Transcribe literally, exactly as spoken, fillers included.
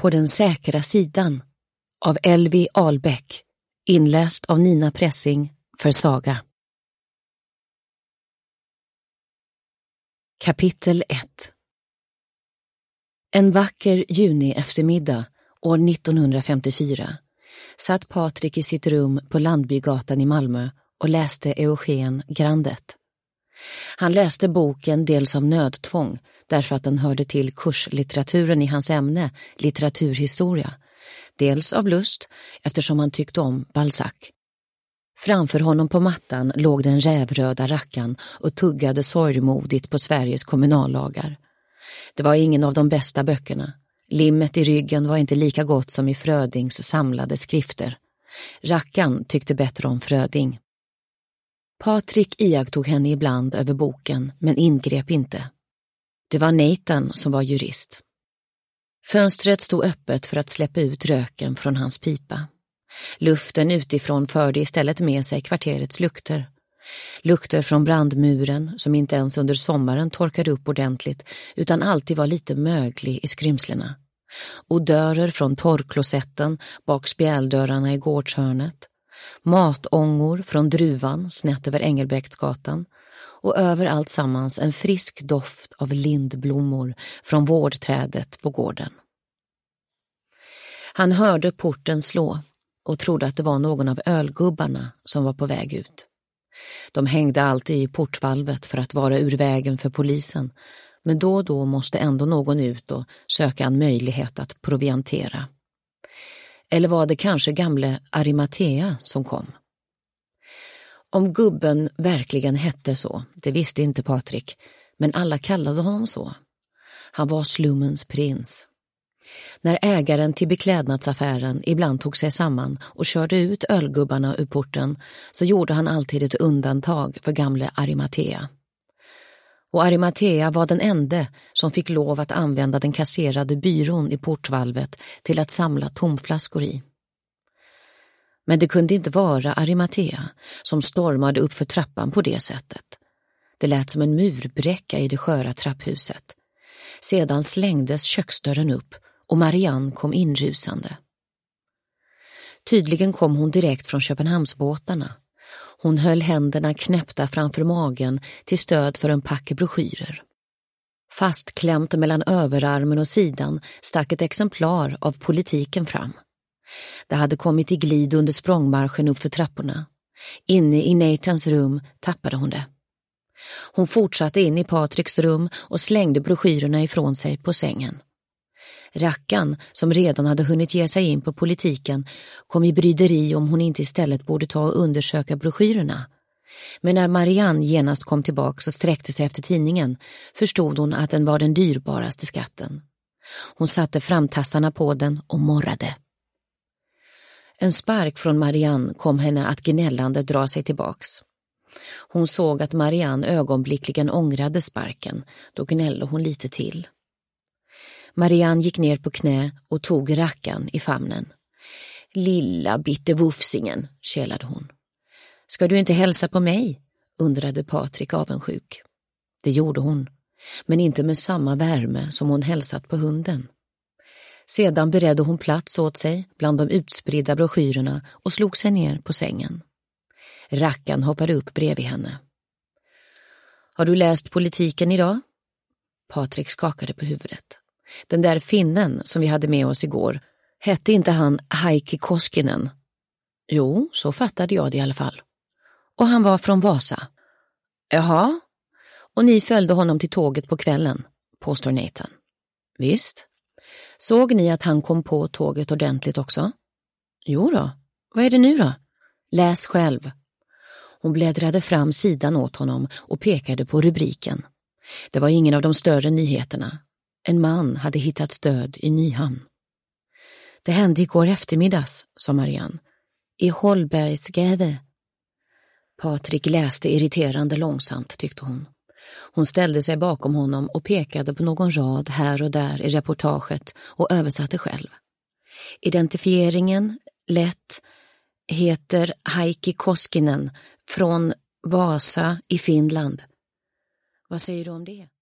På den säkra sidan av Elvi Ahlbäck, inläst av Nina Pressing för Saga. Kapitel ett. En vacker juni eftermiddag år nittonhundrafemtiofyra satt Patrik i sitt rum på Landbygatan i Malmö och läste Eugen Grandet. Han läste boken dels av nödtvång därför att den hörde till kurslitteraturen i hans ämne, litteraturhistoria, dels av lust eftersom han tyckte om Balzac. Framför honom på mattan låg den rävröda rackan och tuggade sorgmodigt på Sveriges kommunallagar. Det var ingen av de bästa böckerna. Limmet i ryggen var inte lika gott som i Frödings samlade skrifter. Rackan tyckte bättre om Fröding. Patrik iakttog henne ibland över boken men ingrep inte. Det var Nathan som var jurist. Fönstret stod öppet för att släppa ut röken från hans pipa. Luften utifrån förde istället med sig kvarterets lukter. Lukter från brandmuren som inte ens under sommaren torkade upp ordentligt utan alltid var lite möglig i skrymslena. Odörer från torrklosetten bak spjäldörrarna i gårdshörnet. Matångor från druvan snett över Engelbrektsgatan och över allt sammans en frisk doft av lindblommor från vårdträdet på gården. Han hörde porten slå och trodde att det var någon av ölgubbarna som var på väg ut. De hängde alltid i portvalvet för att vara ur vägen för polisen, men då och då måste ändå någon ut och söka en möjlighet att proviantera. Eller var det kanske gamle Arimatea som kom? Om gubben verkligen hette så, det visste inte Patrik, men alla kallade honom så. Han var slummens prins. När ägaren till beklädnadsaffären ibland tog sig samman och körde ut ölgubbarna ur porten så gjorde han alltid ett undantag för gamle Arimatea. Och Arimatea var den enda som fick lov att använda den kasserade byrån i portvalvet till att samla tomflaskor i. Men det kunde inte vara Arimatea som stormade upp för trappan på det sättet. Det lät som en murbräcka i det sköra trapphuset. Sedan slängdes köksdörren upp och Marianne kom inrusande. Tydligen kom hon direkt från Köpenhamnsbåtarna. Hon höll händerna knäppta framför magen till stöd för en pack broschyrer. Fastklämt mellan överarmen och sidan stack ett exemplar av Politiken fram. Det hade kommit i glid under språngmarschen upp för trapporna. Inne i Nathans rum tappade hon det. Hon fortsatte in i Patriks rum och slängde broschyrerna ifrån sig på sängen. Rackan, som redan hade hunnit ge sig in på Politiken, kom i bryderi om hon inte istället borde ta och undersöka broschyrerna. Men när Marianne genast kom tillbaka och sträckte sig efter tidningen förstod hon att den var den dyrbaraste skatten. Hon satte framtassarna på den och morrade. En spark från Marianne kom henne att gnällande dra sig tillbaks. Hon såg att Marianne ögonblickligen ångrade sparken, då gnällde hon lite till. Marianne gick ner på knä och tog rackan i famnen. Lilla bittevufsingen, kälade hon. Ska du inte hälsa på mig? Undrade Patrik avundsjuk. Det gjorde hon, men inte med samma värme som hon hälsat på hunden. Sedan beredde hon plats åt sig bland de utspridda broschyrerna och slog sig ner på sängen. Rackan hoppade upp bredvid henne. Har du läst Politiken idag? Patrik skakade på huvudet. Den där finnen som vi hade med oss igår, hette inte han Heikki Koskinen? Jo, så fattade jag det i alla fall. Och han var från Vasa. Jaha, och ni följde honom till tåget på kvällen, påstår Nathan. Visst. Såg ni att han kom på tåget ordentligt också? Jo då, vad är det nu då? Läs själv. Hon bläddrade fram sidan åt honom och pekade på rubriken. Det var ingen av de större nyheterna. En man hade hittat stöd i Nyhamn. Det hände igår eftermiddags, sa Marianne. I Holbergsgade. Patrik läste irriterande långsamt, tyckte hon. Hon ställde sig bakom honom och pekade på någon rad här och där i reportaget och översatte själv. Identifieringen, lätt, heter Heikki Koskinen från Vasa i Finland. Vad säger du om det?